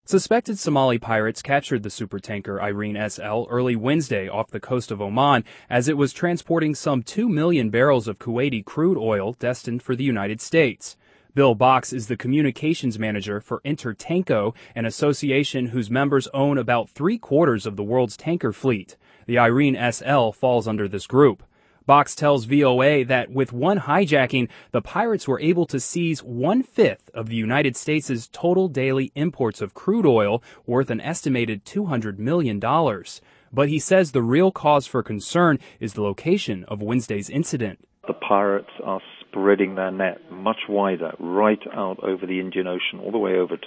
Suspected Somali pirates captured the supertanker Irene SL early Wednesday off the coast of Oman as it was transporting some 2 million barrels of Kuwaiti crude oil destined for the United States. Bill Box is the communications manager for Intertanko, an association whose members own about 3/4 of the world's tanker fleet. The Irene SL falls under this group. Box tells VOA that with one hijacking, the pirates were able to seize 1/5 of the United States' total daily imports of crude oil, worth an estimated $200 million. But he says the real cause for concern is the location of Wednesday's incident. The pirates are spreading their net much wider, right out over the Indian Ocean, all the way over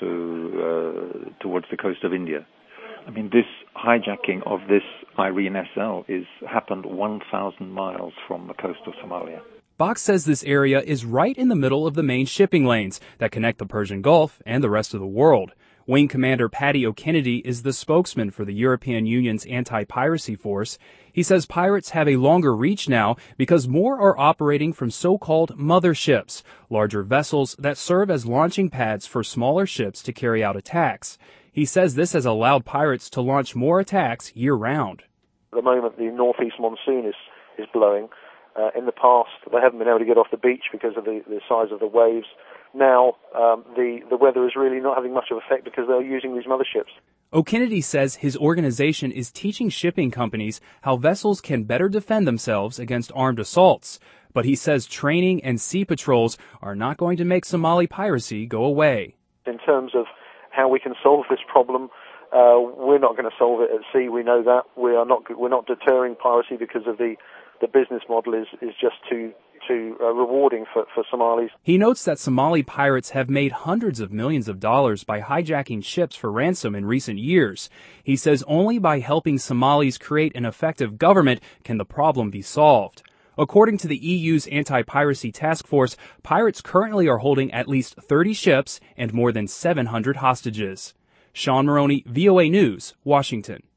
to towards the coast of India. I mean, this hijacking of this Irene SL happened 1,000 miles from the coast of Somalia. Box says this area is right in the middle of the main shipping lanes that connect the Persian Gulf and the rest of the world. Wing Commander Paddy O'Kennedy is the spokesman for the European Union's anti-piracy force. He says pirates have a longer reach now because more are operating from so-called motherships, larger vessels that serve as launching pads for smaller ships to carry out attacks. He says this has allowed pirates to launch more attacks year-round. At the moment, the northeast monsoon is blowing. In the past, they haven't been able to get off the beach because of the size of the waves. Now, the weather is really not having much of an effect because they're using these motherships. O'Kennedy says his organization is teaching shipping companies how vessels can better defend themselves against armed assaults. But he says training and sea patrols are not going to make Somali piracy go away. In terms of how we can solve this problem, we're not going to solve it at sea. We know that we're not deterring piracy because of the business model is just too rewarding for Somalis. He notes that Somali pirates have made hundreds of millions of dollars by hijacking ships for ransom in recent years. He says only by helping Somalis create an effective government can the problem be solved. According to the EU's anti-piracy task force, pirates currently are holding at least 30 ships and more than 700 hostages. Sean Maroney, VOA News, Washington.